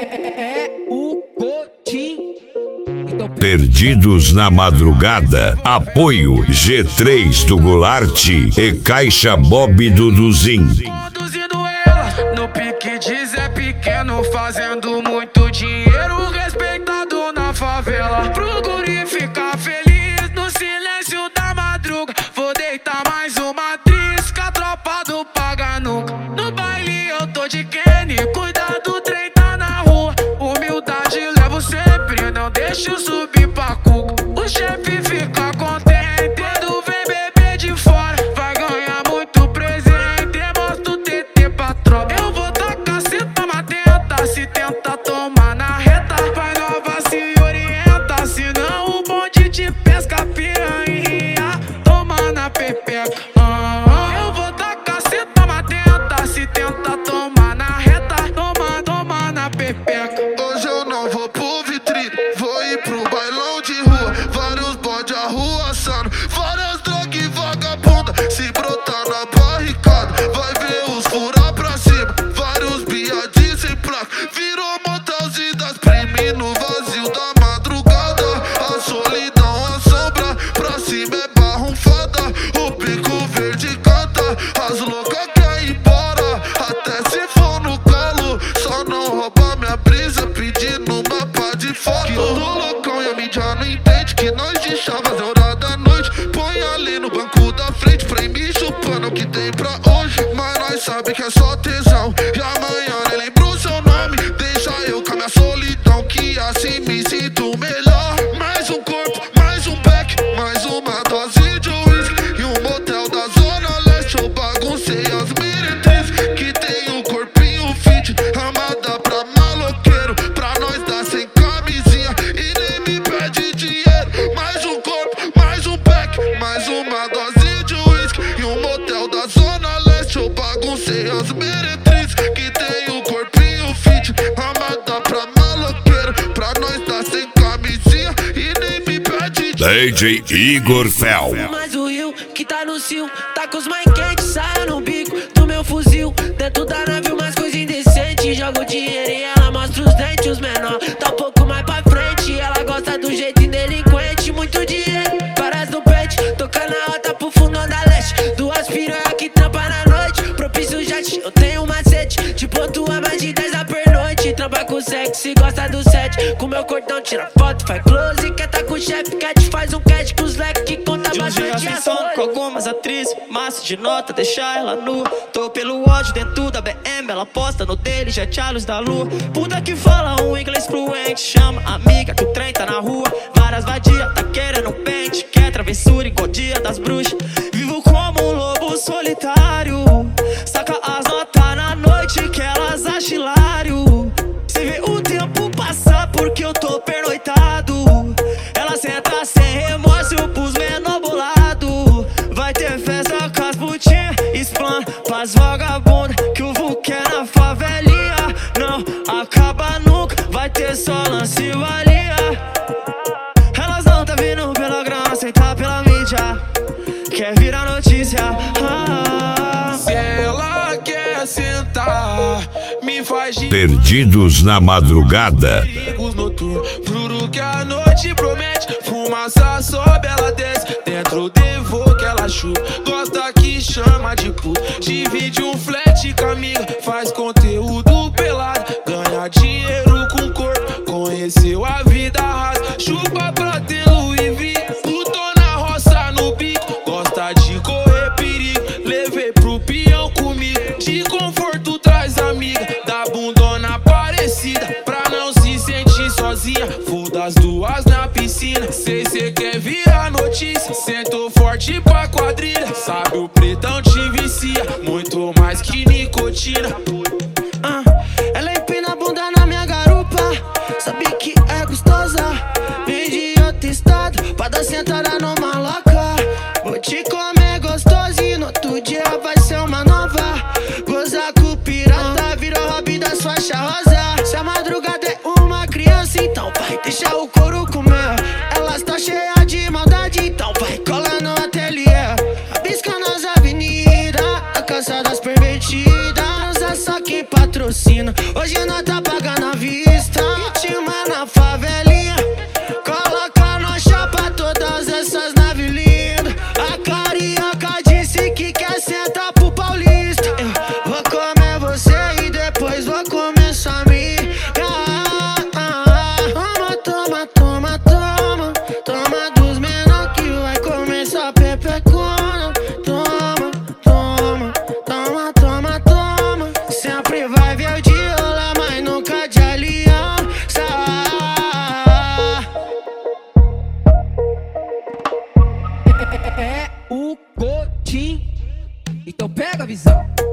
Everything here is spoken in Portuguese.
o Coutinho. Perdidos na Madrugada. Apoio G3 do Goulart e Caixa Bob Duduzin. Conduzindo ela no pique de Zé Pequeno, fazendo muito dinheiro, respeitado na favela. Procure ficar feliz no silêncio da madruga. Vou deitar mais uma atriz que a tropa do paga nunca. No baile eu tô de Kenny, cuidado, trem tá na rua. Humildade levo sempre, não deixo subir pra cuca. O chefe fica contente quando vem beber de fora. Vai ganhar muito presente, mostra o TT pra tropa. Eu vou tacar, cê toma tenta, se tenta tomar na reta. Vai nova, se orienta, senão o bonde te pesca, piranha. Toma na pepeca. Eu vou tacar, cê toma tenta, se tenta tomar na reta. Toma na pepeca. Hoje eu não vou pro vitrine, vou ir pro bailão de rua. Vários bode arruaçando, várias drogas e vagabunda. Se brotar na barricada, vai ver os furar pra cima. Vários biadinhos sem placa, virou motelzinho das prime no vazio da madrugada. A solidão assombra, pra cima é barrunfada. O pico verde canta, as loucas querem ir embora. Até se for no colo, só não rouba minha brisa, pedindo uma pá de foto. Que todo loucão e a mídia não entende que nós de chavas é hora da noite. Põe ali no banco da frente pra ir me chupando o que tem pra hoje. Mas nós sabe que é só tesão, e amanhã nem lembro o seu nome. Deixa eu com a minha solidão, que assim me sinto melhor. Mais um corpo, mais um back, mais uma dose de whisky e um motel da Zona Leste. Eu baguncei as meretrizes, que tem um corpinho fit, amada pra maloqueiro, pra nós dar sem camisinha e nem me pede dinheiro. Mais um corpo, mais um back, mais uma dose de whisky e um motel da Zona Leste. Eu baguncei as meretrizes, que tem um corpinho fit, amada pra maloqueiro, pra nós dar sem camisinha e nem me pede dinheiro. DJ Igor Fel. Mas o Rio que tá no cio, tá com os mais quentes, saia no bico do meu fuzil. Dentro da nave umas coisas indecentes, joga o dinheiro e ela mostra os dentes. Os menor tá um pouco mais pra frente, ela gosta do jeito indelinquente. Muito dinheiro, paras no pente, tocando na rota pro fundão da leste. Duas piranha que trampa na noite, propício jet, eu tenho um macete. Te pontua mais de 10 a pernoite. Trampa com sexy, gosta do set, com meu cordão tira foto, faz close. Quer tá com o chefe, cat, faz um cat com os leques que conta bastante ascensão com algumas atrizes, massa de nota, deixar ela nua. Tô pelo ódio dentro da BM, ela posta no dele, jet a luz da lua. Puta que fala um inglês fluente, chama amiga que o trem tá na rua. Várias vadia, tá querendo pente, quer travessura igual dia das bruxas. Vivo como um lobo solitário, saca as notas na noite que elas acham hilário. Cê vê o tempo passar porque eu tô pernoitado. Ela senta sem remorso pros menor bolado. Vai ter festa com as putinhas, explana pras vagabundas, que o vulco é na favelinha. Não acaba nunca, vai ter só lance e valia. Elas não tá vindo pela grana, sentar pela mídia, quer virar notícia. Se ela quer sentar, me faz de Perdidos na Madrugada. perigos noturnos, juro que a noite promete. Fumaça sobe, ela desce, dentro devo que ela chupa. Gosta que chama de puta, divide um flat com a amiga, faz conteúdo pelado, ganha dinheiro com corpo, conheceu a vida rasa. Chupa pra ter Louis V, lutou na roça no bico, gosta de correr perigo, levei pro peão comigo. De conforto traz amiga, da bundona parecida, pra não se sentir sozinha. Vou das duas na piscina, sei cê quer virar notícia, sentou forte pra quadrilha, sabe o pretão te vicia, muito mais que nicotina. Ela empina a bunda na minha garupa, sabe que é gostosa. Vem de outro estado pra dar sentada no maloca. Vou te comer gostoso e no outro dia vai ser uma nova. Gozar com o pirata, virou hobby da sua rosa. Se a madrugada é uma criança, então vai deixar o couro comer. Elas tá cheia de maldade, então vai colar no ateliê. Rabiscando as avenidas, a caça das pervertidas. Só quem patrocina, hoje nós tá pagando a vista. Pega a visão.